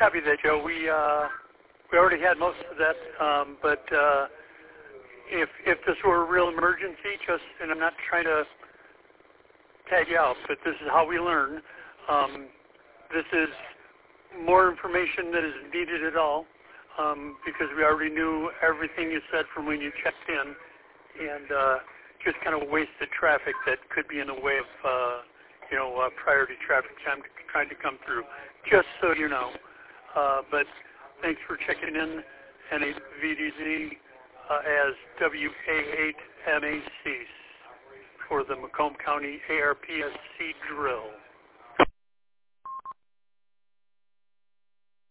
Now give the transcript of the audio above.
Copy that, Joe. We already had most of that, but if this were a real emergency, and I'm not trying to tag you out, but this is how we learn. This is more information that is needed at all, because we already knew everything you said from when you checked in, and just kind of wasted traffic that could be in the way of priority traffic trying to come through. Just so you know. But thanks for checking in, NAVDZ as WA8MAC for the Macomb County ARPSC drill.